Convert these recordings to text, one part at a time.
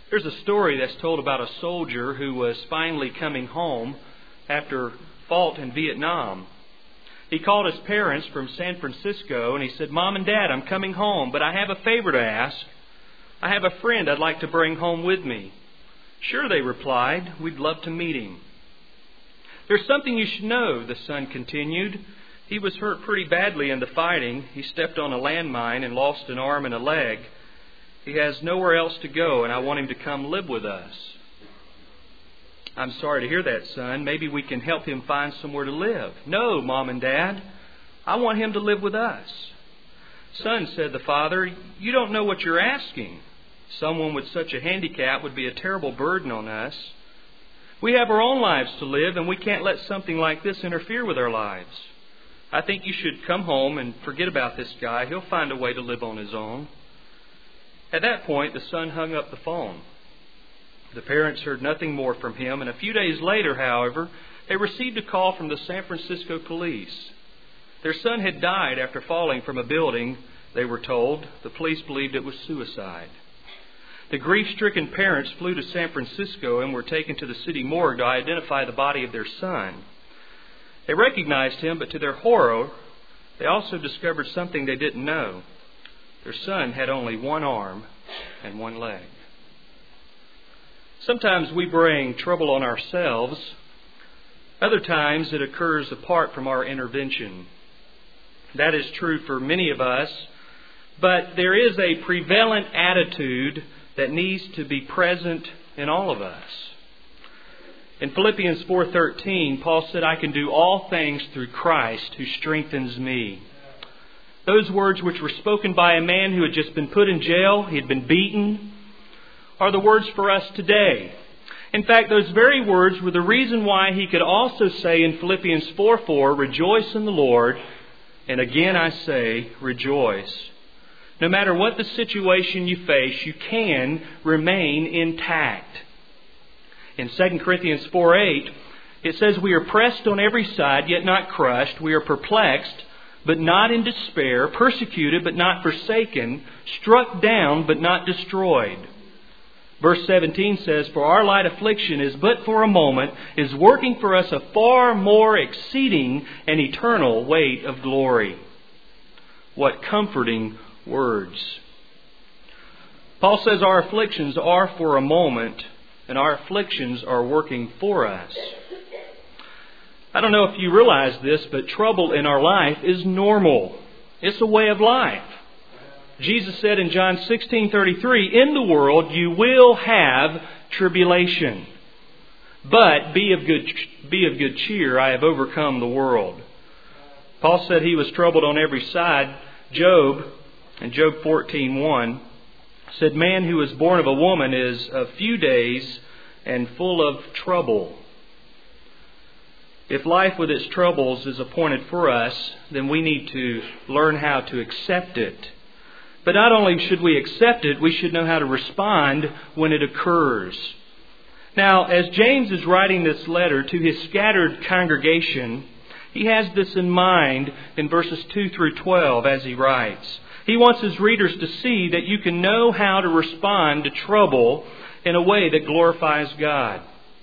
There's a story that's told about a soldier who was finally coming home after fought in Vietnam. He called his parents from San Francisco and he said, "Mom and Dad, I'm coming home, but I have a favor to ask. I have a friend I'd like to bring home with me." "Sure," they replied. "We'd love to meet him." "There's something you should know," the son continued. "He was hurt pretty badly in the fighting. He stepped on a landmine and lost an arm and a leg. He has nowhere else to go, and I want him to come live with us." "I'm sorry to hear that, son. Maybe we can help him find somewhere to live." "No, Mom and Dad. I want him to live with us." "Son," said the father, "you don't know what you're asking. Someone with such a handicap would be a terrible burden on us. We have our own lives to live, and we can't let something like this interfere with our lives. I think you should come home and forget about this guy. He'll find a way to live on his own." At that point, the son hung up the phone. The parents heard nothing more from him, and a few days later, however, they received a call from the San Francisco police. Their son had died after falling from a building, they were told. The police believed it was suicide. The grief-stricken parents flew to San Francisco and were taken to the city morgue to identify the body of their son. They recognized him, but to their horror, they also discovered something they didn't know. Their son had only one arm and one leg. Sometimes we bring trouble on ourselves. Other times it occurs apart from our intervention. That is true for many of us, but there is a prevalent attitude that needs to be present in all of us. In Philippians 4:13, Paul said, "I can do all things through Christ who strengthens me." Those words, which were spoken by a man who had just been put in jail, he had been beaten, are the words for us today. In fact, those very words were the reason why he could also say in Philippians 4:4, "Rejoice in the Lord, and again I say, rejoice." No matter what the situation you face, you can remain intact. In 2 Corinthians 4:8, it says, "We are pressed on every side, yet not crushed. We are perplexed, but not in despair. Persecuted, but not forsaken. Struck down, but not destroyed." Verse 17 says, "For our light affliction is but for a moment, is working for us a far more exceeding and eternal weight of glory." What comforting words. Paul says our afflictions are for a moment, and our afflictions are working for us. I don't know if you realize this, but trouble in our life is normal. It's a way of life. Jesus said in John 16:33, "In the world you will have tribulation. But be of good cheer, I have overcome the world." Paul said he was troubled on every side. Job, in Job 14:1, said, "Man who is born of a woman is of few days and full of trouble." If life with its troubles is appointed for us, then we need to learn how to accept it. But not only should we accept it, we should know how to respond when it occurs. Now, as James is writing this letter to his scattered congregation, he has this in mind in verses 2 through 12 as he writes. He wants his readers to see that you can know how to respond to trouble in a way that glorifies God.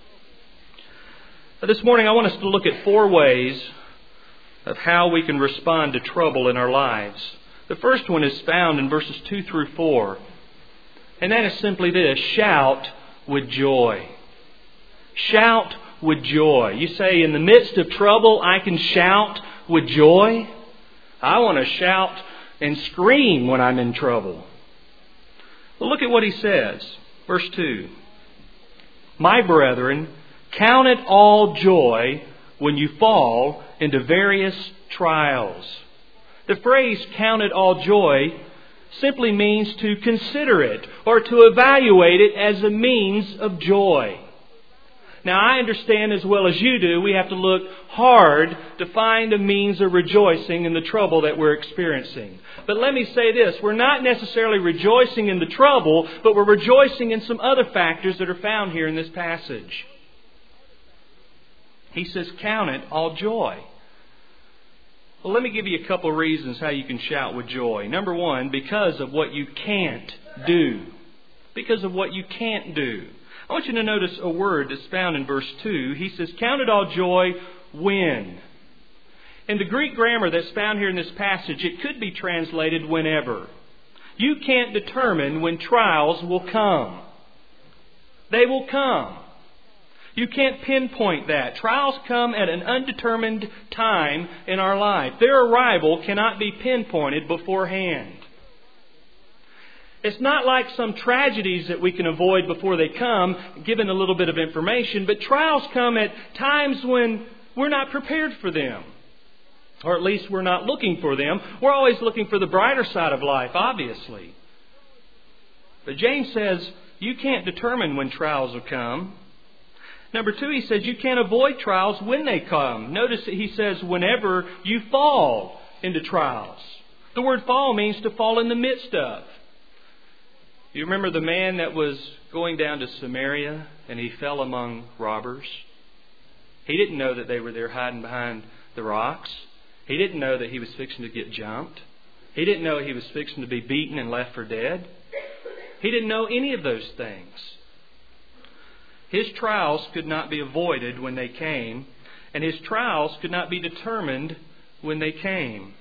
This morning I want us to look at 4 ways of how we can respond to trouble in our lives. The first one is found in verses 2 through 4. And that is simply this: shout with joy. Shout with joy. You say, in the midst of trouble, I can shout with joy? I want to shout and scream when I'm in trouble. Well, look at what he says. Verse 2. "My brethren, count it all joy when you fall into various trials." The phrase "count it all joy" simply means to consider it or to evaluate it as a means of joy. Now, I understand as well as you do, we have to look hard to find a means of rejoicing in the trouble that we're experiencing. But let me say this, we're not necessarily rejoicing in the trouble, but we're rejoicing in some other factors that are found here in this passage. He says, count it all joy. Well, let me give you a couple of reasons how you can shout with joy. Number one, because of what you can't do. because of what you can't do. I want you to notice a word that's found in verse 2. He says, count it all joy when. In the Greek grammar that's found here in this passage, it could be translated whenever. You can't determine when trials will come. They will come. You can't pinpoint that. Trials come at an undetermined time in our life. Their arrival cannot be pinpointed beforehand. It's not like some tragedies that we can avoid before they come, given a little bit of information, but trials come at times when we're not prepared for them. Or at least we're not looking for them. We're always looking for the brighter side of life, obviously. But James says, you can't determine when trials will come. Number 2, he says you can't avoid trials when they come. Notice that he says whenever you fall into trials. The word fall means to fall in the midst of. You remember the man that was going down to Samaria and he fell among robbers? He didn't know that they were there hiding behind the rocks. He didn't know that he was fixing to get jumped. He didn't know he was fixing to be beaten and left for dead. He didn't know any of those things. His trials could not be avoided when they came, and his trials could not be determined when they came.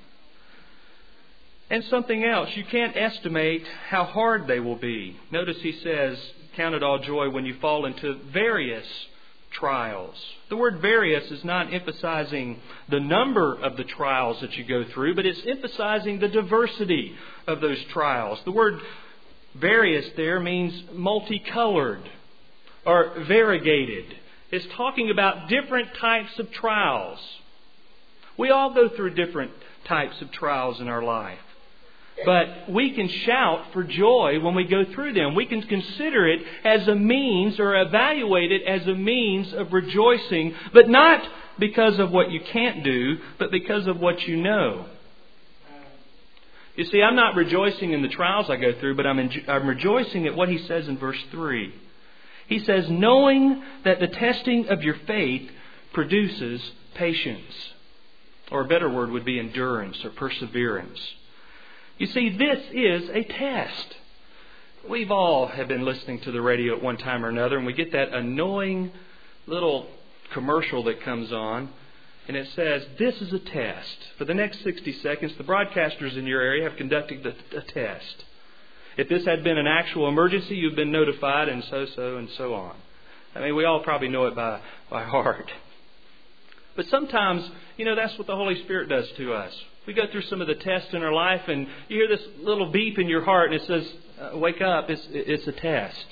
And something else, you can't estimate how hard they will be. Notice he says, count it all joy when you fall into various trials. The word various is not emphasizing the number of the trials that you go through, but it's emphasizing the diversity of those trials. The word various there means multicolored or variegated. It's talking about different types of trials. We all go through different types of trials in our life. But we can shout for joy when we go through them. We can consider it as a means or evaluate it as a means of rejoicing, but not because of what you can't do, but because of what you know. You see, I'm not rejoicing in the trials I go through, but I'm rejoicing at what he says in verse 3. He says, knowing that the testing of your faith produces patience. Or a better word would be endurance or perseverance. You see, this is a test. We've all have been listening to the radio at one time or another, and we get that annoying little commercial that comes on, and it says, this is a test. For the next 60 seconds, the broadcasters in your area have conducted a test. If this had been an actual emergency, you've been notified, and so on. I mean, we all probably know it by heart. But sometimes, that's what the Holy Spirit does to us. We go through some of the tests in our life, and you hear this little beep in your heart, and it says, wake up, it's a test.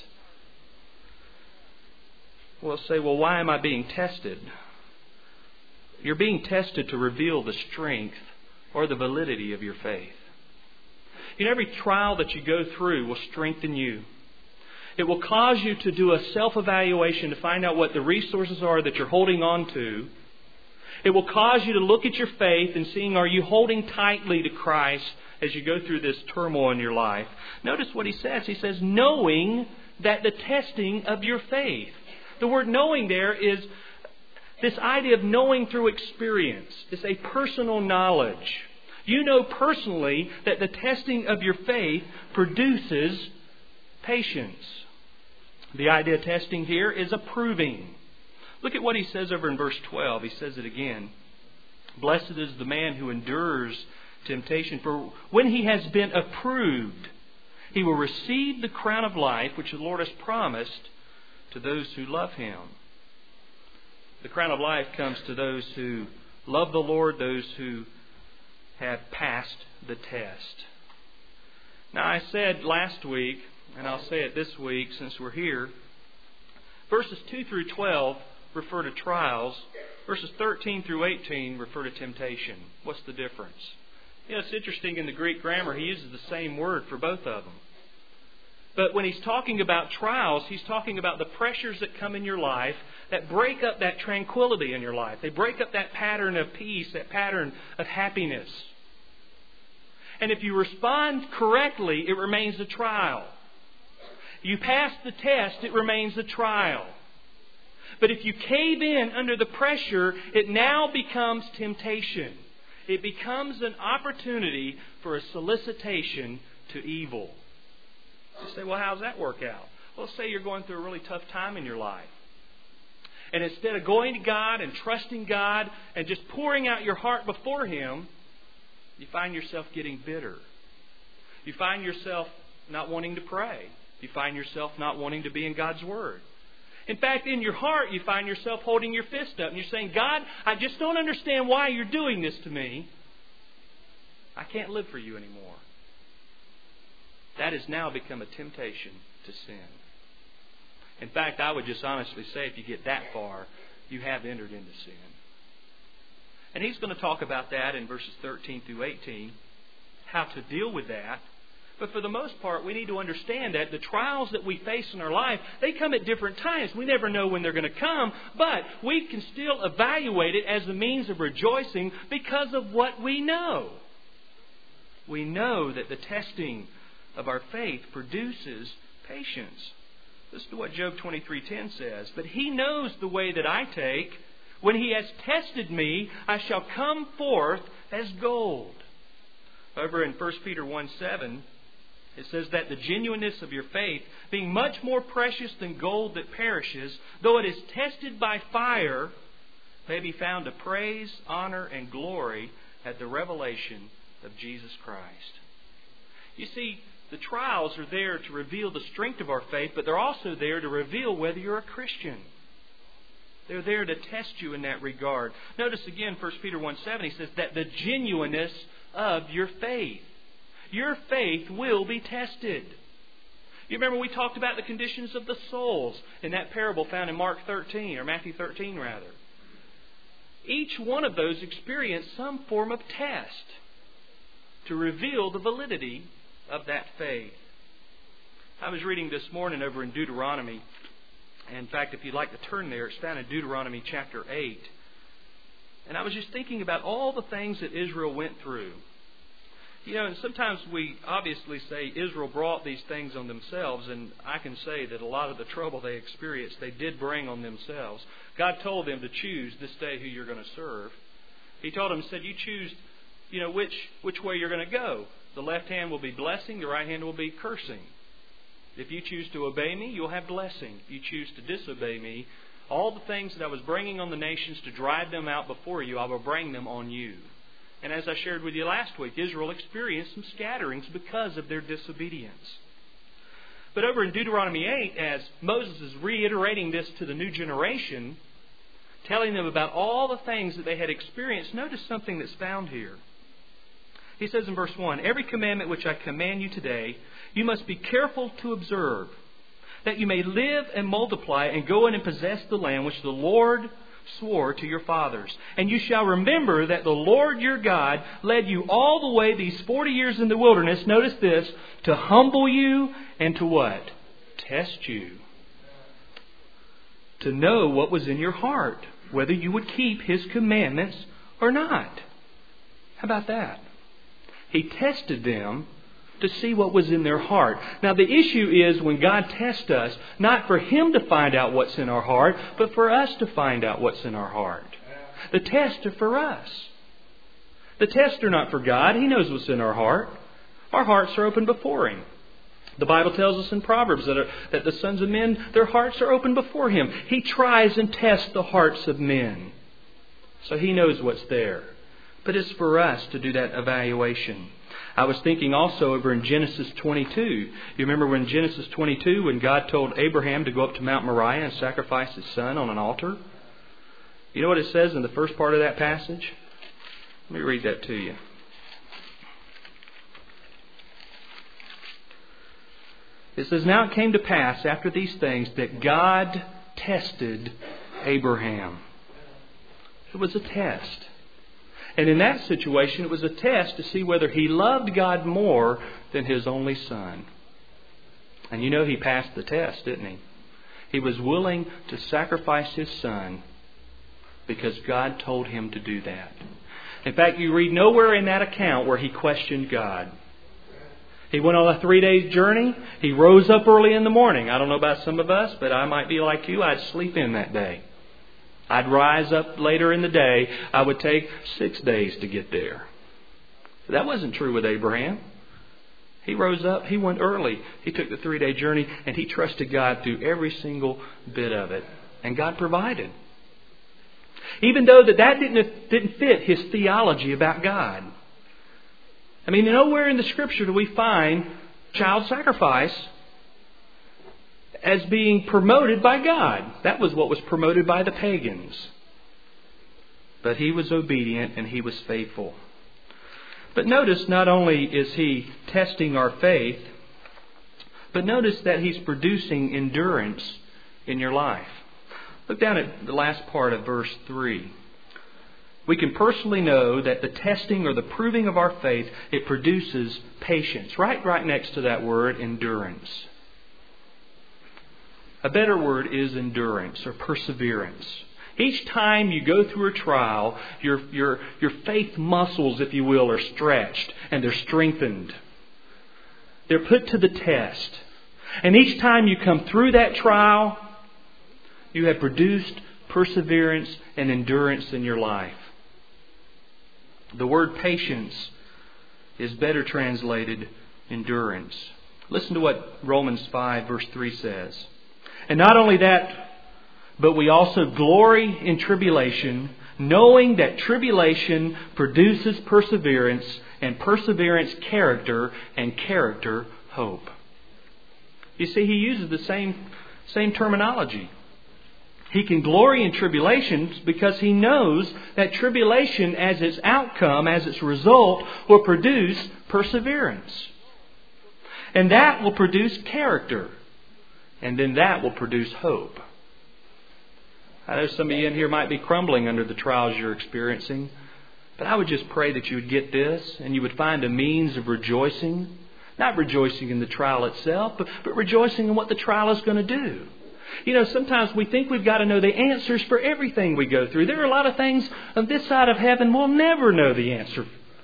We'll say, well, why am I being tested? You're being tested to reveal the strength or the validity of your faith. Every trial that you go through will strengthen you. It will cause you to do a self-evaluation to find out what the resources are that you're holding on to. It will cause you to look at your faith and seeing, are you holding tightly to Christ as you go through this turmoil in your life? Notice what he says. He says, knowing that the testing of your faith. The word knowing there is this idea of knowing through experience. It's a personal knowledge. You know personally that the testing of your faith produces patience. The idea of testing here is approving. Look at what he says over in verse 12. He says it again. Blessed is the man who endures temptation, for when he has been approved, he will receive the crown of life which the Lord has promised to those who love Him. The crown of life comes to those who love the Lord, those who have passed the test. Now, I said last week, and I'll say it this week since we're here, verses 2 through 12 refer to trials. Verses 13 through 18 refer to temptation. What's the difference? It's interesting in the Greek grammar, he uses the same word for both of them. But when he's talking about trials, he's talking about the pressures that come in your life that break up that tranquility in your life. They break up that pattern of peace, that pattern of happiness. And if you respond correctly, it remains a trial. You pass the test, it remains a trial. But if you cave in under the pressure, it now becomes temptation. It becomes an opportunity for a solicitation to evil. You say, well, how does that work out? Well, let's say you're going through a really tough time in your life. And instead of going to God and trusting God and just pouring out your heart before Him, you find yourself getting bitter. You find yourself not wanting to pray. You find yourself not wanting to be in God's Word. In fact, in your heart, you find yourself holding your fist up and you're saying, God, I just don't understand why you're doing this to me. I can't live for you anymore. That has now become a temptation to sin. In fact, I would just honestly say if you get that far, you have entered into sin. And he's going to talk about that in verses 13 through 18, how to deal with that. But for the most part, we need to understand that the trials that we face in our life, they come at different times. We never know when they're going to come, but we can still evaluate it as a means of rejoicing because of what we know. We know that the testing of our faith produces patience. Listen to what Job 23:10 says. But He knows the way that I take. When He has tested me, I shall come forth as gold. Over in 1 Peter 1:7, it says that the genuineness of your faith, being much more precious than gold that perishes, though it is tested by fire, may be found to praise, honor, and glory at the revelation of Jesus Christ. You see, the trials are there to reveal the strength of our faith, but they're also there to reveal whether you're a Christian. They're there to test you in that regard. Notice again, 1 Peter 1:7, he says that the genuineness of your faith. Your faith will be tested. You remember we talked about the conditions of the souls in that parable found in Mark 13, or Matthew 13 rather. Each one of those experienced some form of test to reveal the validity of that faith. I was reading this morning over in Deuteronomy. In fact, if you'd like to turn there, it's found in Deuteronomy chapter 8. And I was just thinking about all the things that Israel went through. You know, and sometimes we obviously say Israel brought these things on themselves, and I can say that a lot of the trouble they experienced, they did bring on themselves. God told them to choose this day who you're going to serve. He told them, said, you choose, which way you're going to go. The left hand will be blessing, the right hand will be cursing. If you choose to obey me, you'll have blessing. If you choose to disobey me, all the things that I was bringing on the nations to drive them out before you, I will bring them on you. And as I shared with you last week, Israel experienced some scatterings because of their disobedience. But over in Deuteronomy 8, as Moses is reiterating this to the new generation, telling them about all the things that they had experienced, notice something that's found here. He says in verse 1, every commandment which I command you today, you must be careful to observe, that you may live and multiply and go in and possess the land which the Lord swore to your fathers. And you shall remember that the Lord your God led you all the way these 40 years in the wilderness, notice this, to humble you and to what? Test you. To know what was in your heart, whether you would keep His commandments or not. How about that? He tested them to see what was in their heart. Now the issue is when God tests us, not for Him to find out what's in our heart, but for us to find out what's in our heart. The tests are for us. The tests are not for God. He knows what's in our heart. Our hearts are open before Him. The Bible tells us in Proverbs that the sons of men, their hearts are open before Him. He tries and tests the hearts of men. So He knows what's there. But it's for us to do that evaluation. I was thinking also over in Genesis 22. You remember when Genesis 22, when God told Abraham to go up to Mount Moriah and sacrifice his son on an altar? You know what it says in the first part of that passage? Let me read that to you. It says, now it came to pass after these things that God tested Abraham. It was a test. And in that situation, it was a test to see whether he loved God more than his only son. And you know he passed the test, didn't he? He was willing to sacrifice his son because God told him to do that. In fact, you read nowhere in that account where he questioned God. He went on a 3-day journey. He rose up early in the morning. I don't know about some of us, but I might be like you. I'd sleep in that day. I'd rise up later in the day. I would take 6 days to get there. That wasn't true with Abraham. He rose up. He went early. He took the 3-day journey, and he trusted God through every single bit of it. And God provided. Even though that didn't fit his theology about God. I mean, nowhere in the Scripture do we find child sacrifice as being promoted by God. That was what was promoted by the pagans. But he was obedient and he was faithful. But notice, not only is he testing our faith, but notice that he's producing endurance in your life. Look down at the last part of verse 3. We can personally know that the testing or the proving of our faith, it produces patience. Right next to that word, endurance. A better word is endurance or perseverance. Each time you go through a trial, your faith muscles, if you will, are stretched and they're strengthened. They're put to the test. And each time you come through that trial, you have produced perseverance and endurance in your life. The word patience is better translated endurance. Listen to what Romans 5 verse 3 says. And not only that, but we also glory in tribulation, knowing that tribulation produces perseverance, and perseverance character, and character hope. You see, he uses the same terminology. He can glory in tribulations because he knows that tribulation as its outcome, as its result, will produce perseverance. And that will produce character. And then that will produce hope. I know some of you in here might be crumbling under the trials you're experiencing. But I would just pray that you would get this and you would find a means of rejoicing. Not rejoicing in the trial itself, but rejoicing in what the trial is going to do. You know, sometimes we think we've got to know the answers for everything we go through. There are a lot of things on this side of heaven we'll never know the answer.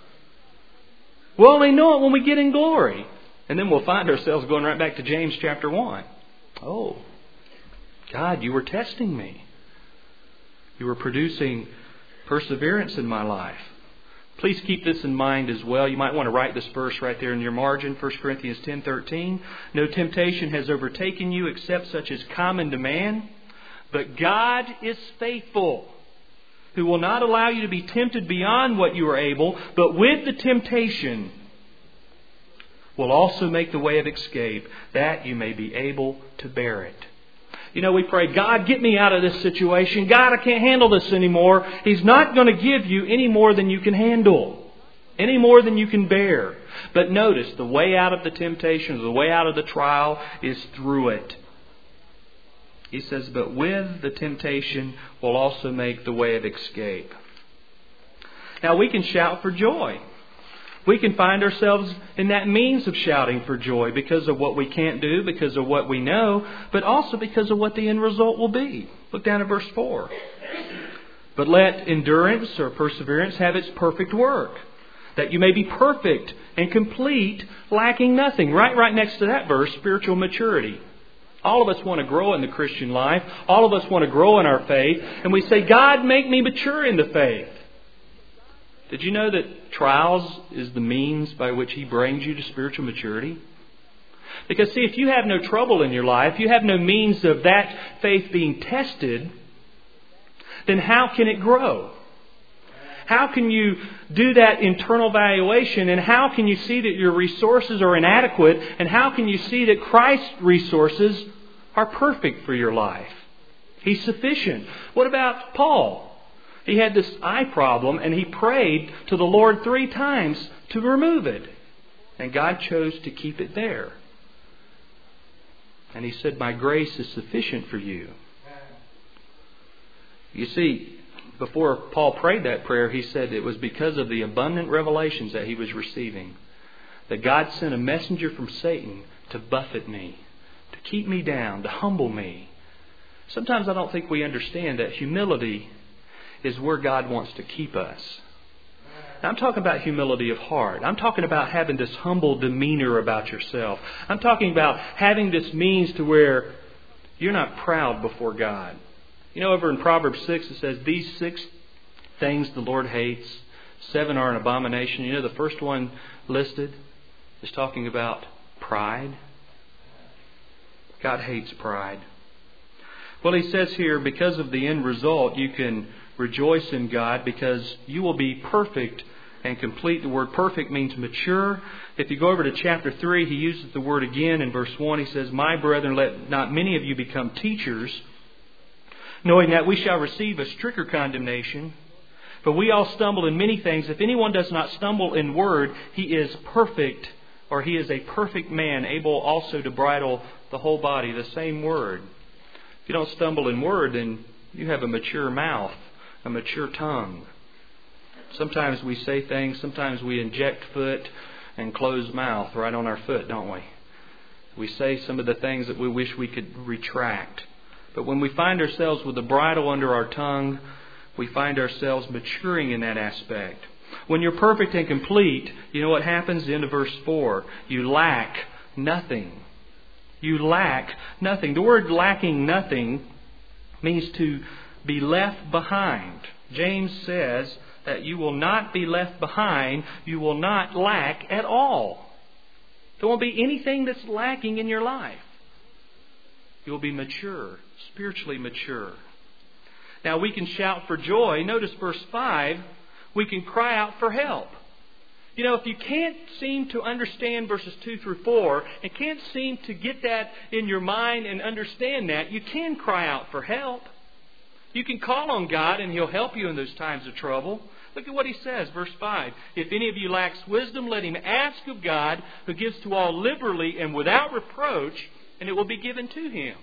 We'll only know it when we get in glory. And then we'll find ourselves going right back to James chapter 1. Oh, God, you were testing me. You were producing perseverance in my life. Please keep this in mind as well. You might want to write this verse right there in your margin, 1 Corinthians 10:13. No temptation has overtaken you except such as common to man. But God is faithful, who will not allow you to be tempted beyond what you are able, but with the temptation will also make the way of escape, that you may be able to bear it. You know, we pray, God, get me out of this situation. God, I can't handle this anymore. He's not going to give you any more than you can handle. Any more than you can bear. But notice, the way out of the temptation, the way out of the trial is through it. He says, but with the temptation will also make the way of escape. Now we can shout for joy. We can find ourselves in that means of shouting for joy because of what we can't do, because of what we know, but also because of what the end result will be. Look down at verse 4. But let endurance or perseverance have its perfect work, that you may be perfect and complete, lacking nothing. Right next to that verse, spiritual maturity. All of us want to grow in the Christian life. All of us want to grow in our faith. And we say, God, make me mature in the faith. Did you know that trials is the means by which He brings you to spiritual maturity? Because see, if you have no trouble in your life, you have no means of that faith being tested, then how can it grow? How can you do that internal evaluation, and how can you see that your resources are inadequate, and how can you see that Christ's resources are perfect for your life? He's sufficient. What about Paul? He had this eye problem and he prayed to the Lord 3 times to remove it. And God chose to keep it there. And He said, my grace is sufficient for you. You see, before Paul prayed that prayer, he said it was because of the abundant revelations that he was receiving that God sent a messenger from Satan to buffet me, to keep me down, to humble me. Sometimes I don't think we understand that humility is where God wants to keep us. Now, I'm talking about humility of heart. I'm talking about having this humble demeanor about yourself. I'm talking about having this means to where you're not proud before God. You know, over in Proverbs 6 it says, these 6 things the Lord hates, 7 are an abomination. You know, the first one listed is talking about pride. God hates pride. Well, he says here, because of the end result, you can rejoice in God because you will be perfect and complete. The word perfect means mature. If you go over to chapter 3, he uses the word again in verse 1. He says, "My brethren, let not many of you become teachers, knowing that we shall receive a stricter condemnation. For we all stumble in many things. If anyone does not stumble in word, he is perfect, or he is a perfect man, able also to bridle the whole body." The same word. If you don't stumble in word, then you have a mature mouth, a mature tongue. Sometimes we say things, sometimes we inject foot and close mouth right on our foot, don't we? We say some of the things that we wish we could retract. But when we find ourselves with a bridle under our tongue, we find ourselves maturing in that aspect. When you're perfect and complete, you know what happens? The end of verse 4. You lack nothing. You lack nothing. The word lacking nothing means to be left behind. James says that you will not be left behind. You will not lack at all. There won't be anything that's lacking in your life. You'll be mature, spiritually mature. Now we can shout for joy. Notice verse 5. We can cry out for help. You know, if you can't seem to understand verses 2 through 4 and can't seem to get that in your mind and understand that, you can cry out for help. You can call on God and He'll help you in those times of trouble. Look at what He says, verse 5. "If any of you lacks wisdom, let him ask of God, who gives to all liberally and without reproach, and it will be given to him."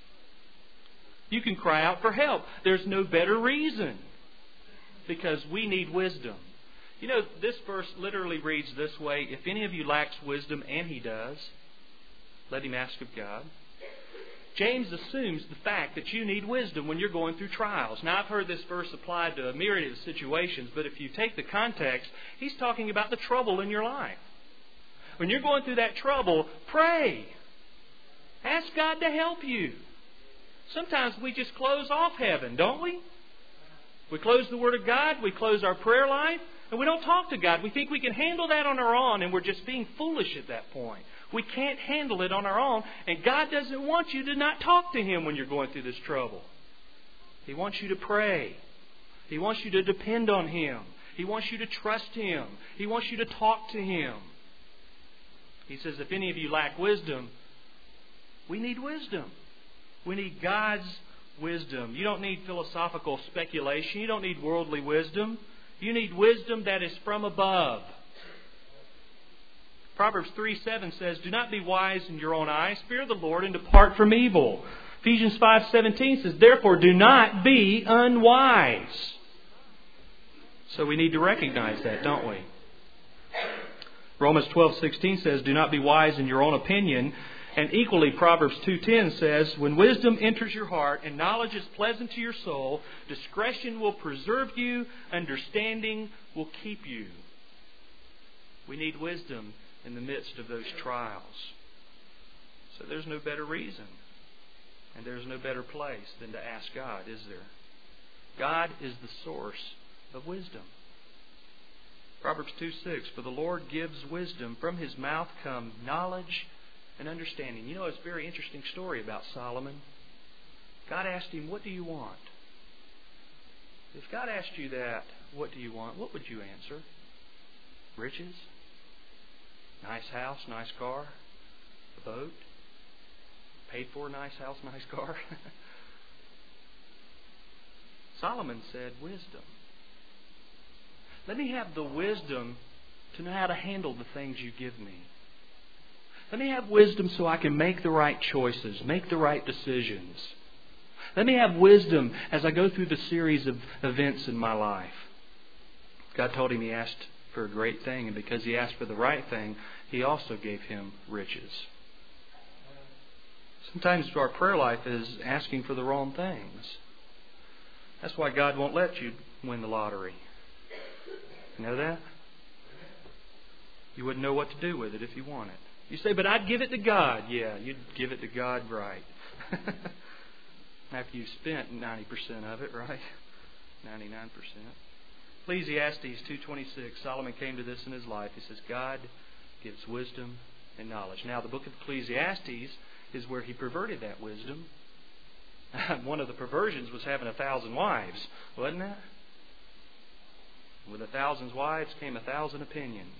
You can cry out for help. There's no better reason. Because we need wisdom. You know, this verse literally reads this way: "If any of you lacks wisdom," and he does, "let him ask of God." James assumes the fact that you need wisdom when you're going through trials. Now, I've heard this verse applied to a myriad of situations, but if you take the context, he's talking about the trouble in your life. When you're going through that trouble, pray. Ask God to help you. Sometimes we just close off heaven, don't we? We close the Word of God, we close our prayer life, and we don't talk to God. We think we can handle that on our own, and we're just being foolish at that point. We can't handle it on our own, and God doesn't want you to not talk to Him when you're going through this trouble. He wants you to pray. He wants you to depend on Him. He wants you to trust Him. He wants you to talk to Him. He says, if any of you lack wisdom, we need wisdom. We need God's wisdom. You don't need philosophical speculation. You don't need worldly wisdom. You need wisdom that is from above. Proverbs 3:7 says, "Do not be wise in your own eyes. Fear the Lord and depart from evil." Ephesians 5:17 says, "Therefore do not be unwise." So we need to recognize that, don't we? Romans 12:16 says, "Do not be wise in your own opinion." And equally, Proverbs 2:10 says, "When wisdom enters your heart and knowledge is pleasant to your soul, discretion will preserve you, understanding will keep you." We need wisdom in the midst of those trials. So there's no better reason, and there's no better place than to ask God, is there? God is the source of wisdom. Proverbs 2:6, "For the Lord gives wisdom. From His mouth come knowledge and understanding." You know, it's a very interesting story about Solomon. God asked him, "What do you want?" If God asked you that, "What do you want?" what would you answer? Riches? Nice house, nice car? A boat? Paid for, nice house, nice car? Solomon said, wisdom. Let me have the wisdom to know how to handle the things you give me. Let me have wisdom so I can make the right choices, make the right decisions. Let me have wisdom as I go through the series of events in my life. God told him He asked for a great thing, and because he asked for the right thing, He also gave him riches. Sometimes our prayer life is asking for the wrong things. That's why God won't let you win the lottery. You know that? You wouldn't know what to do with it if you won it. You say, "But I'd give it to God." Yeah, you'd give it to God right. After you've spent 90% of it, right? 99%. Ecclesiastes 2:26, Solomon came to this in his life. He says, "God gives wisdom and knowledge. Now, the book of Ecclesiastes is where he perverted that wisdom. One of the perversions was having 1,000 wives, wasn't it? With 1,000 wives came 1,000 opinions.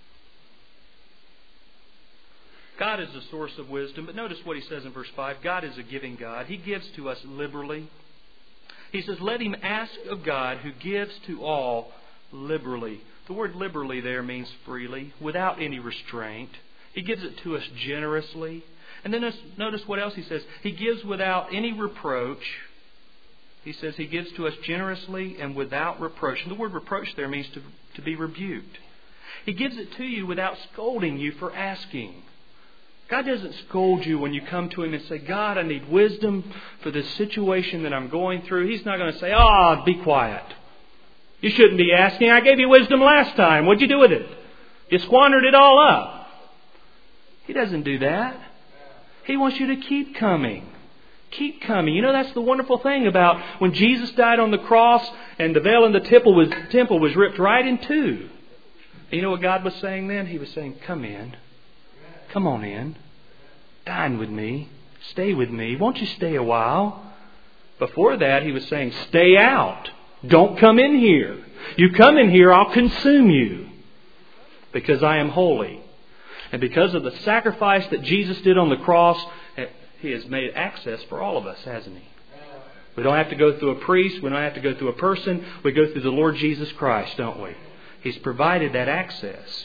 God is the source of wisdom, but notice what he says in verse 5. God is a giving God. He gives to us liberally. He says, let him ask of God who gives to all liberally. The word liberally there means freely, without any restraint. He gives it to us generously. And then notice what else he says. He gives without any reproach. He says he gives to us generously and without reproach. And the word reproach there means to be rebuked. He gives it to you without scolding you for asking. God doesn't scold you when you come to Him and say, God, I need wisdom for this situation that I'm going through. He's not going to say, be quiet. You shouldn't be asking. I gave you wisdom last time. What'd you do with it? You squandered it all up. He doesn't do that. He wants you to keep coming. Keep coming. You know, that's the wonderful thing about when Jesus died on the cross and the veil in the temple was ripped right in two. And you know what God was saying then? He was saying, come in. Come on in. Dine with me. Stay with me. Won't you stay a while? Before that, He was saying, stay out. Don't come in here. You come in here, I'll consume you. Because I am holy. And because of the sacrifice that Jesus did on the cross, He has made access for all of us, hasn't He? We don't have to go through a priest. We don't have to go through a person. We go through the Lord Jesus Christ, don't we? He's provided that access.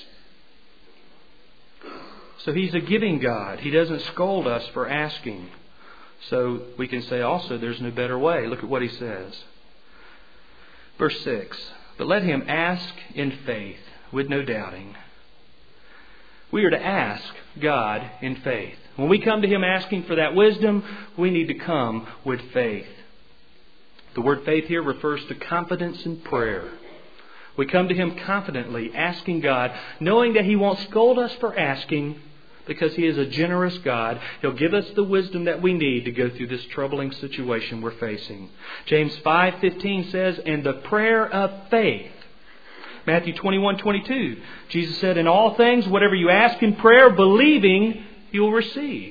So He's a giving God. He doesn't scold us for asking. So we can say also there's no better way. Look at what He says. Verse 6. But let him ask in faith with no doubting. We are to ask God in faith. When we come to Him asking for that wisdom, we need to come with faith. The word faith here refers to confidence in prayer. We come to Him confidently, asking God, knowing that He won't scold us for asking, because He is a generous God. He'll give us the wisdom that we need to go through this troubling situation we're facing. James 5:15 says, and the prayer of faith. Matthew 21:22, Jesus said, in all things, whatever you ask in prayer, believing, you will receive.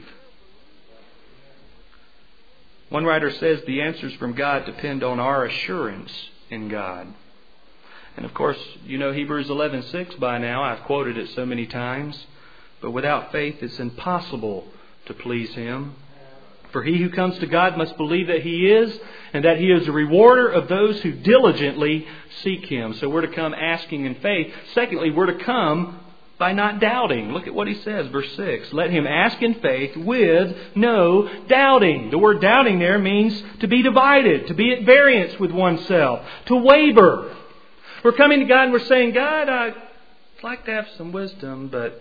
One writer says the answers from God depend on our assurance in God. And of course, you know Hebrews 11:6 by now. I've quoted it so many times. But without faith, it's impossible to please Him. For he who comes to God must believe that He is, and that He is a rewarder of those who diligently seek Him. So we're to come asking in faith. Secondly, we're to come by not doubting. Look at what he says, verse 6. Let him ask in faith with no doubting. The word doubting there means to be divided, to be at variance with oneself, to waver. We're coming to God and we're saying, God, I'd like to have some wisdom, but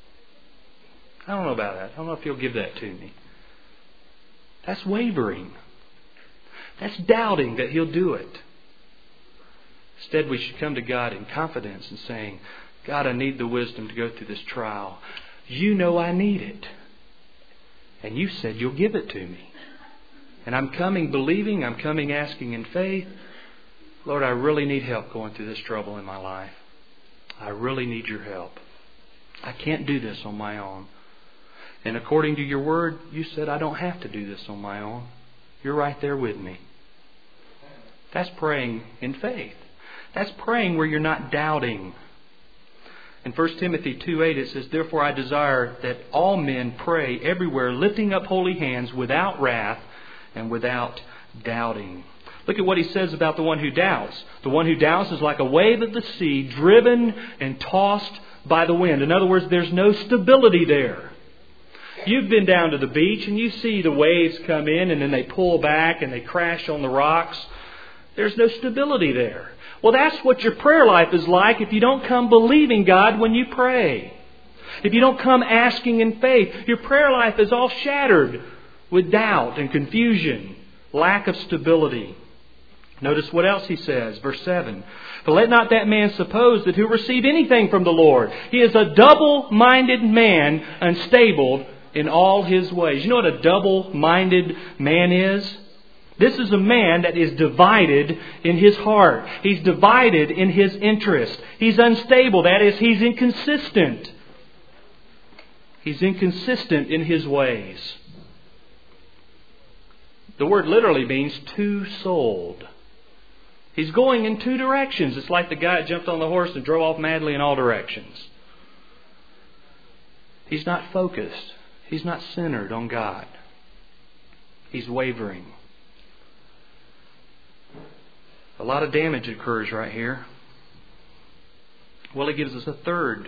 I don't know about that. I don't know if You'll give that to me. That's wavering. That's doubting that He'll do it. Instead, we should come to God in confidence and saying, God, I need the wisdom to go through this trial. You know I need it. And You said You'll give it to me. And I'm coming believing, I'm coming asking in faith. Lord, I really need help going through this trouble in my life. I really need Your help. I can't do this on my own. And according to Your word, You said I don't have to do this on my own. You're right there with me. That's praying in faith. That's praying where you're not doubting. In 1 Timothy 2:8 it says, therefore I desire that all men pray everywhere, lifting up holy hands without wrath and without doubting. Look at what he says about the one who doubts. The one who doubts is like a wave of the sea, driven and tossed by the wind. In other words, there's no stability there. You've been down to the beach and you see the waves come in and then they pull back and they crash on the rocks. There's no stability there. Well, that's what your prayer life is like if you don't come believing God when you pray. If you don't come asking in faith, your prayer life is all shattered with doubt and confusion, lack of stability. Notice what else he says, verse 7. But let not that man suppose that he'll receive anything from the Lord. He is a double-minded man, unstable in all his ways. You know what a double-minded man is? This is a man that is divided in his heart. He's divided in his interest. He's unstable. That is, he's inconsistent. He's inconsistent in his ways. The word literally means two-souled. He's going in two directions. It's like the guy that jumped on the horse and drove off madly in all directions. He's not focused. He's not centered on God. He's wavering. A lot of damage occurs right here. Well, he gives us a third.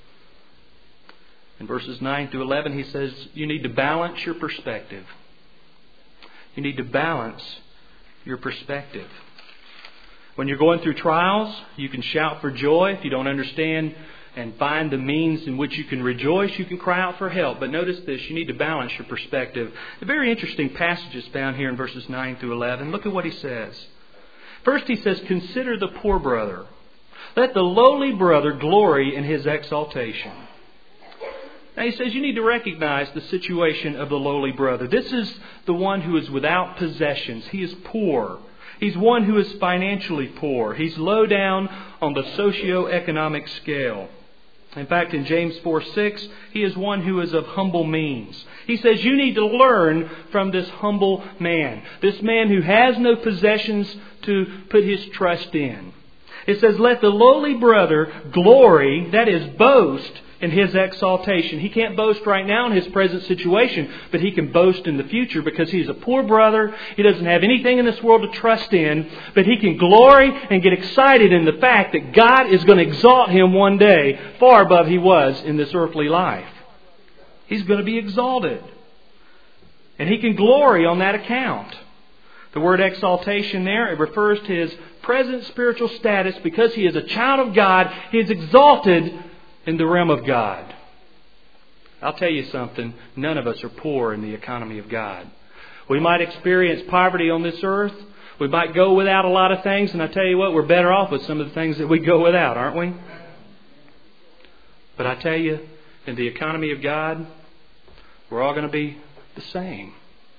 In verses 9 through 11, he says, you need to balance your perspective. You need to balance your perspective. When you're going through trials, you can shout for joy. If you don't understand and find the means in which you can rejoice, you can cry out for help. But notice this, you need to balance your perspective. A very interesting passage is found here in verses 9 through 11. Look at what he says. First he says, consider the poor brother. Let the lowly brother glory in his exaltation. Now he says you need to recognize the situation of the lowly brother. This is the one who is without possessions. He is poor. He's one who is financially poor. He's low down on the socioeconomic scale. In fact, in James 4:6, he is one who is of humble means. He says you need to learn from this humble man. This man who has no possessions to put his trust in. It says, let the lowly brother glory, that is, boast in his exaltation. He can't boast right now in his present situation, but he can boast in the future because he's a poor brother. He doesn't have anything in this world to trust in, but he can glory and get excited in the fact that God is going to exalt him one day far above he was in this earthly life. He's going to be exalted. And he can glory on that account. The word exaltation there, it refers to his present spiritual status. Because he is a child of God, he is exalted in the realm of God. I'll tell you something. None of us are poor in the economy of God. We might experience poverty on this earth. We might go without a lot of things. And I tell you what, we're better off with some of the things that we go without, aren't we? But I tell you, in the economy of God, we're all going to be the same.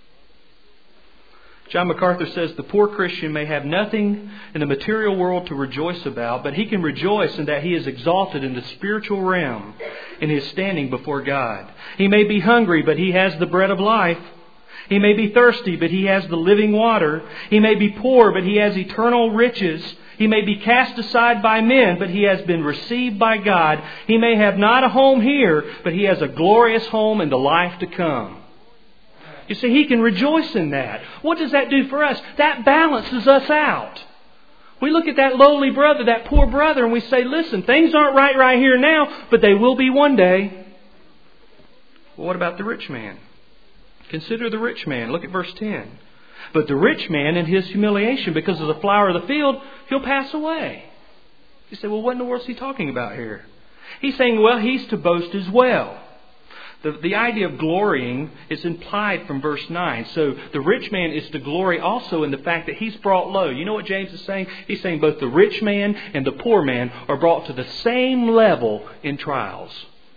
John MacArthur says the poor Christian may have nothing in the material world to rejoice about, but he can rejoice in that he is exalted in the spiritual realm in his standing before God. He may be hungry, but he has the bread of life. He may be thirsty, but he has the living water. He may be poor, but he has eternal riches. He may be cast aside by men, but he has been received by God. He may have not a home here, but he has a glorious home in the life to come. You see, he can rejoice in that. What does that do for us? That balances us out. We look at that lowly brother, that poor brother, and we say, listen, things aren't right here now, but they will be one day. Well, what about the rich man? Consider the rich man. Look at verse 10. But the rich man in his humiliation, because of the flower of the field, he'll pass away. You say, well, what in the world is he talking about here? He's saying, well, he's to boast as well. The idea of glorying is implied from verse 9. So the rich man is to glory also in the fact that he's brought low. You know what James is saying? He's saying both the rich man and the poor man are brought to the same level in trials.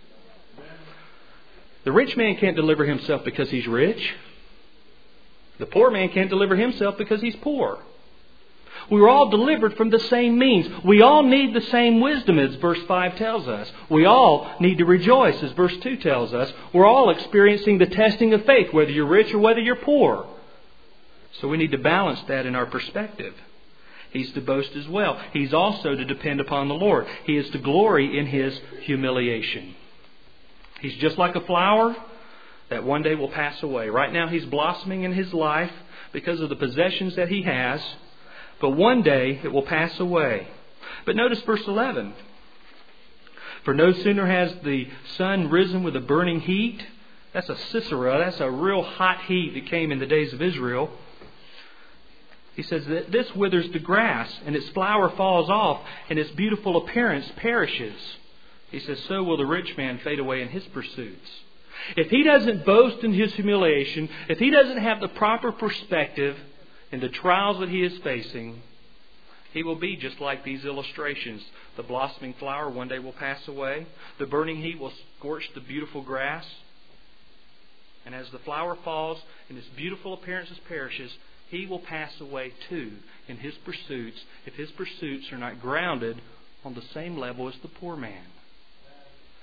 The rich man can't deliver himself because he's rich. The poor man can't deliver himself because he's poor. We were all delivered from the same means. We all need the same wisdom, as verse 5 tells us. We all need to rejoice, as verse 2 tells us. We're all experiencing the testing of faith, whether you're rich or whether you're poor. So we need to balance that in our perspective. He's to boast as well. He's also to depend upon the Lord. He is to glory in his humiliation. He's just like a flower that one day will pass away. Right now he's blossoming in his life because of the possessions that he has. But one day it will pass away. But notice verse 11. For no sooner has the sun risen with a burning heat. That's a Sisera. That's a real hot heat that came in the days of Israel. He says that this withers the grass and its flower falls off and its beautiful appearance perishes. He says, so will the rich man fade away in his pursuits. If he doesn't boast in his humiliation, if he doesn't have the proper perspective in the trials that he is facing, he will be just like these illustrations. The blossoming flower one day will pass away. The burning heat will scorch the beautiful grass. And as the flower falls and its beautiful appearances perishes, he will pass away too in his pursuits, if his pursuits are not grounded on the same level as the poor man.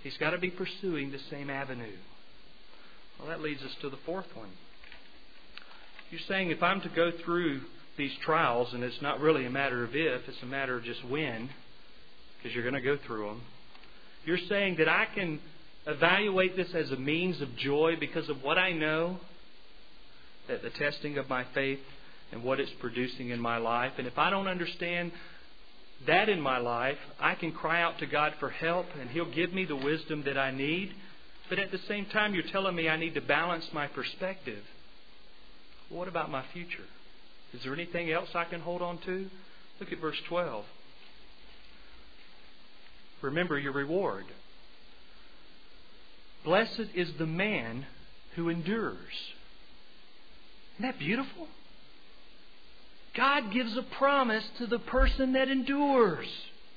He's got to be pursuing the same avenue. Well, that leads us to the fourth one. You're saying if I'm to go through these trials, and it's not really a matter of if, it's a matter of just when, because you're going to go through them. You're saying that I can evaluate this as a means of joy because of what I know, that the testing of my faith and what it's producing in my life. And if I don't understand that in my life, I can cry out to God for help and He'll give me the wisdom that I need. But at the same time, you're telling me I need to balance my perspective. What about my future? Is there anything else I can hold on to? Look at verse 12. Remember your reward. Blessed is the man who endures. Isn't that beautiful? God gives a promise to the person that endures.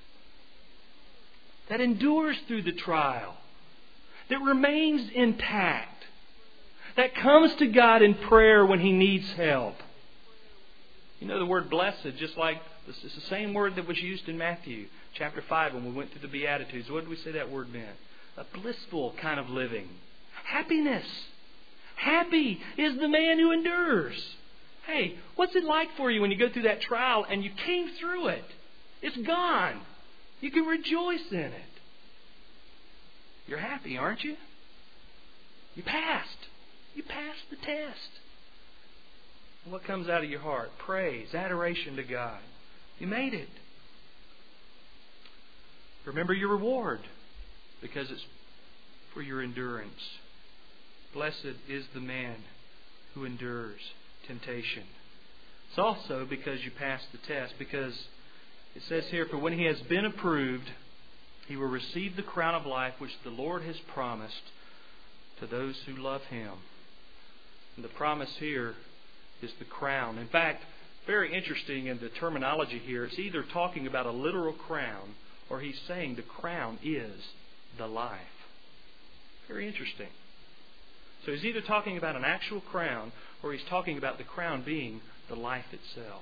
That endures through the trial. That remains intact. That comes to God in prayer when he needs help. You know the word blessed, just like it's the same word that was used in Matthew chapter 5 when we went through the Beatitudes. What did we say that word meant? A blissful kind of living. Happiness. Happy is the man who endures. Hey, what's it like for you when you go through that trial and you came through it? It's gone. You can rejoice in it. You're happy, aren't you? You passed. You passed the test. What comes out of your heart? Praise, adoration to God. You made it. Remember your reward, because it's for your endurance. Blessed is the man who endures temptation. It's also because you passed the test, because it says here, for when he has been approved, he will receive the crown of life which the Lord has promised to those who love Him. And the promise here is the crown. In fact, very interesting in the terminology here, it's either talking about a literal crown or he's saying the crown is the life. Very interesting. So he's either talking about an actual crown or he's talking about the crown being the life itself.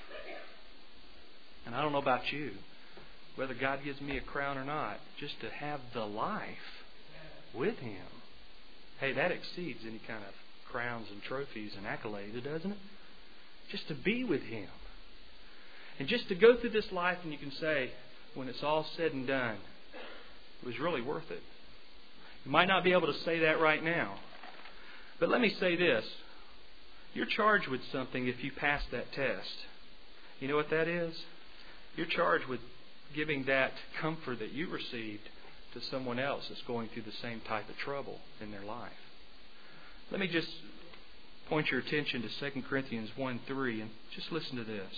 And I don't know about you, whether God gives me a crown or not, just to have the life with Him. Hey, that exceeds any kind of crowns and trophies and accolades, doesn't it? Just to be with Him. And just to go through this life and you can say, when it's all said and done, it was really worth it. You might not be able to say that right now. But let me say this. You're charged with something if you pass that test. You know what that is? You're charged with giving that comfort that you received to someone else that's going through the same type of trouble in their life. Let me just point your attention to 2 Corinthians 1:3 and just listen to this.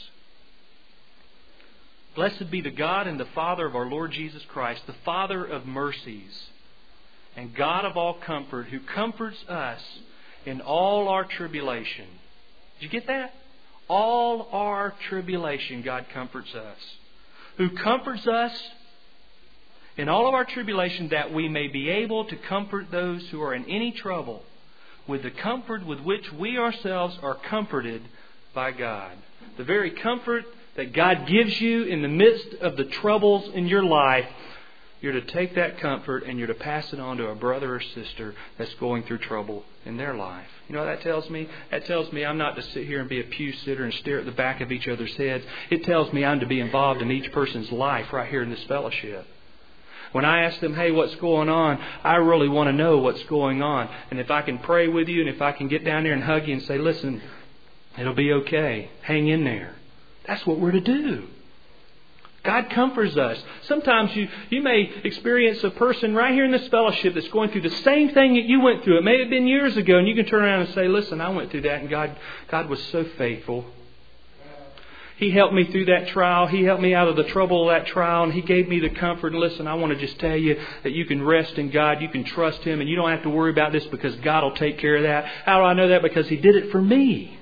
Blessed be the God and the Father of our Lord Jesus Christ, the Father of mercies and God of all comfort, who comforts us in all our tribulation. Did you get that? All our tribulation, God comforts us. Who comforts us in all of our tribulation, that we may be able to comfort those who are in any trouble with the comfort with which we ourselves are comforted by God. The very comfort that God gives you in the midst of the troubles in your life, you're to take that comfort and you're to pass it on to a brother or sister that's going through trouble in their life. You know what that tells me? That tells me I'm not to sit here and be a pew sitter and stare at the back of each other's heads. It tells me I'm to be involved in each person's life right here in this fellowship. When I ask them, hey, what's going on? I really want to know what's going on. And if I can pray with you and if I can get down there and hug you and say, listen, it'll be okay. Hang in there. That's what we're to do. God comforts us. Sometimes you may experience a person right here in this fellowship that's going through the same thing that you went through. It may have been years ago, and you can turn around and say, listen, I went through that, and God was so faithful. He helped me through that trial. He helped me out of the trouble of that trial, and He gave me the comfort. And listen, I want to just tell you that you can rest in God. You can trust Him, and you don't have to worry about this because God will take care of that. How do I know that? Because He did it for me.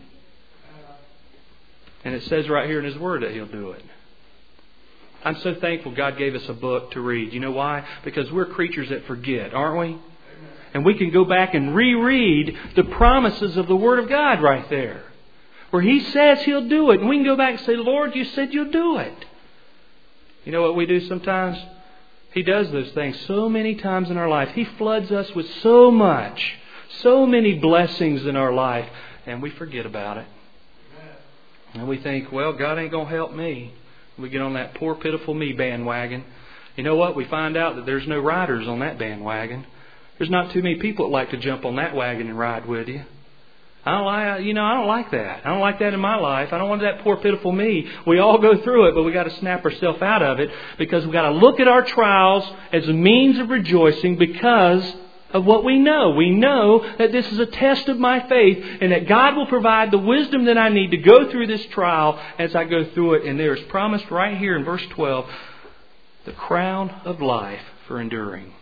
And it says right here in His Word that He'll do it. I'm so thankful God gave us a book to read. You know why? Because we're creatures that forget, aren't we? And we can go back and reread the promises of the Word of God right there. Where He says He'll do it. And we can go back and say, Lord, you said you'll do it. You know what we do sometimes? He does those things so many times in our life. He floods us with so much, so many blessings in our life, and we forget about it. And we think, well, God ain't going to help me. We get on that poor, pitiful me bandwagon. You know what? We find out that there's no riders on that bandwagon. There's not too many people that like to jump on that wagon and ride with you. I don't like that. I don't like that in my life. I don't want that poor, pitiful me. We all go through it, but we got to snap ourselves out of it because we got to look at our trials as a means of rejoicing because of what we know. We know that this is a test of my faith and that God will provide the wisdom that I need to go through this trial as I go through it. And there is promised right here in verse 12, the crown of life for enduring.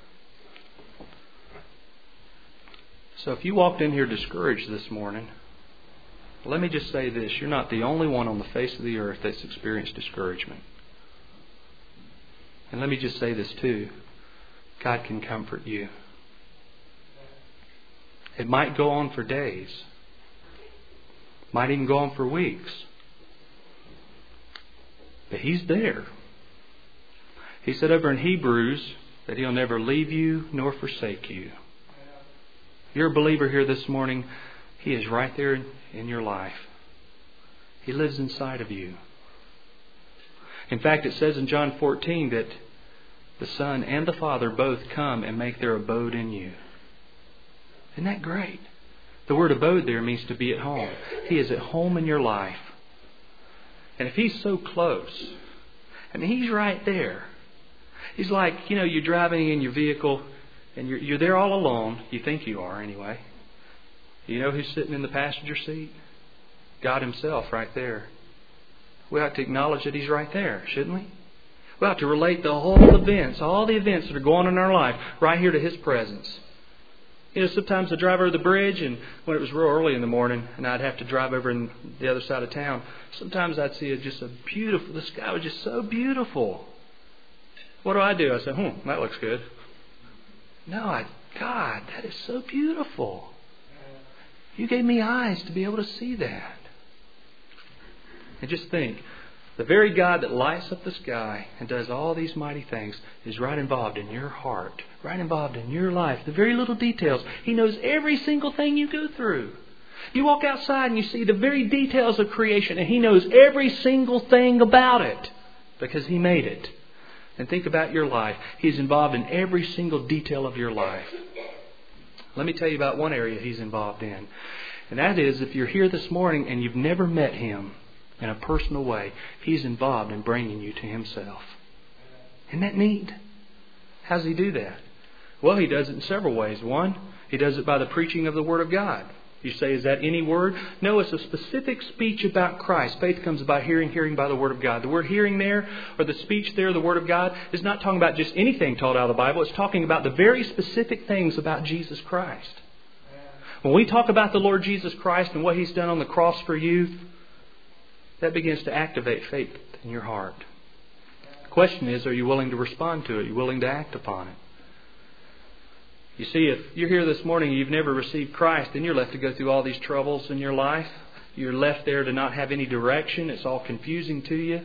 So if you walked in here discouraged this morning, let me just say this. You're not the only one on the face of the earth that's experienced discouragement. And let me just say this too. God can comfort you. It might go on for days. Might even go on for weeks. But He's there. He said over in Hebrews that He'll never leave you nor forsake you. You're a believer here this morning. He is right there in your life. He lives inside of you. In fact, it says in John 14 that the Son and the Father both come and make their abode in you. Isn't that great? The word abode there means to be at home. He is at home in your life. And if He's so close, I mean, He's right there. He's like, you're driving in your vehicle and you're there all alone. You think you are anyway. You know who's sitting in the passenger seat? God Himself right there. We ought to acknowledge that He's right there, shouldn't we? We ought to relate the whole events, all the events that are going on in our life, right here to His presence. Sometimes I'd drive over the bridge, and when it was real early in the morning, and I'd have to drive over in the other side of town, sometimes I'd see the sky was just so beautiful. What do? I say, that looks good. No, God, that is so beautiful. You gave me eyes to be able to see that. And just think, the very God that lights up the sky and does all these mighty things is right involved in your heart, right involved in your life. The very little details. He knows every single thing you go through. You walk outside and you see the very details of creation, and He knows every single thing about it because He made it. And think about your life. He's involved in every single detail of your life. Let me tell you about one area He's involved in. And that is, if you're here this morning and you've never met Him in a personal way, He's involved in bringing you to Himself. Isn't that neat? How does He do that? Well, He does it in several ways. One, He does it by the preaching of the Word of God. You say, is that any word? No, it's a specific speech about Christ. Faith comes by hearing, hearing by the Word of God. The word hearing there, or the speech there, the Word of God, is not talking about just anything taught out of the Bible. It's talking about the very specific things about Jesus Christ. When we talk about the Lord Jesus Christ and what He's done on the cross for you, that begins to activate faith in your heart. The question is, are you willing to respond to it? Are you willing to act upon it? You see, if you're here this morning and you've never received Christ, then you're left to go through all these troubles in your life. You're left there to not have any direction. It's all confusing to you.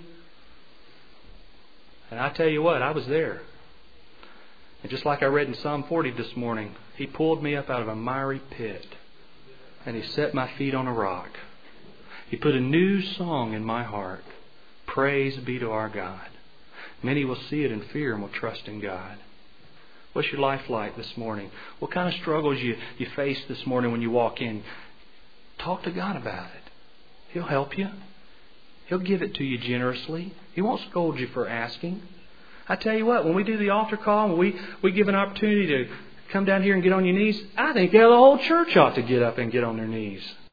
And I tell you what, I was there. And just like I read in Psalm 40 this morning, He pulled me up out of a miry pit. And He set my feet on a rock. He put a new song in my heart. Praise be to our God. Many will see it in fear and will trust in God. What's your life like this morning? What kind of struggles you face this morning when you walk in? Talk to God about it. He'll help you. He'll give it to you generously. He won't scold you for asking. I tell you what, when we do the altar call, when we give an opportunity to come down here and get on your knees, I think the whole church ought to get up and get on their knees.